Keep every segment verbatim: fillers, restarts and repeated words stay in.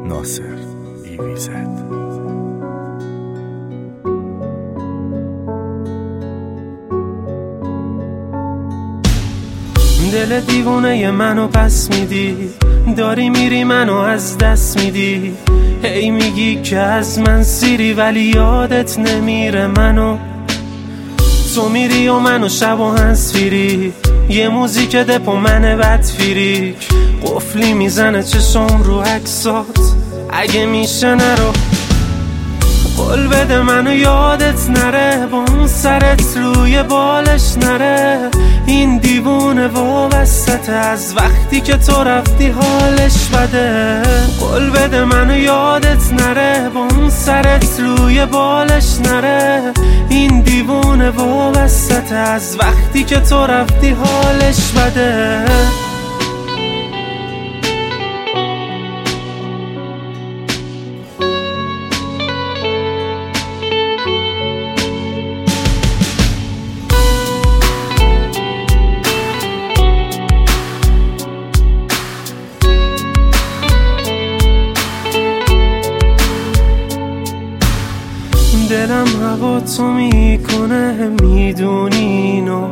ناصر ایویزد. دل دیوونه منو پس میدی، داری میری منو از دست میدی. هی میگی که از من سیری ولی یادت نمیره منو. تو میری و منو شب و هنسفیری، یه موزیک دپ و من بدفیریک. قفلی میزنه چشم رو عکسات، اگه میشه نرو. قول بده منو یادت نره، با اون سرت روی بالش نره. این دیوونه وابسته از وقتی که تو رفتی حالش بده. قول بده منو یادت نره، با اون سرت روی بالش نره. این دیوونه وابسته از وقتی که تو رفتی حالش بده. دلم هوا تو میکنه میدونی اینو.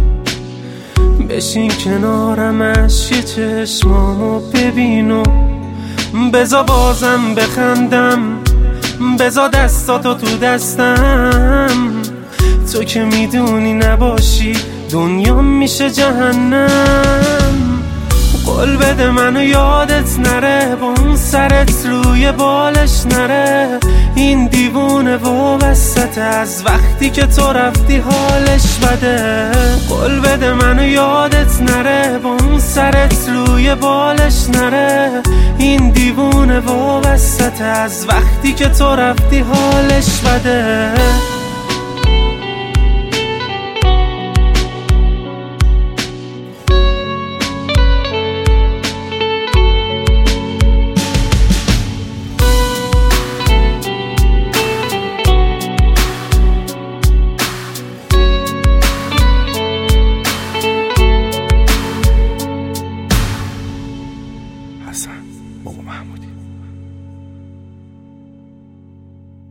بشین کنارم اشک چشمامو ببینو. بزا بازم بخندم، بزا دستاتو تو دستم. تو که میدونی نباشی دنیا میشه جهنم. قول بده منو یادت نره، با اون سرت روی بالش نره. این دیوونه وابسته از وقتی که تو رفتی حالش بده. قول بده منو یادت نره، با اون سرت روی بالش نره. این دیوونه وابسته از وقتی که تو رفتی حالش بده.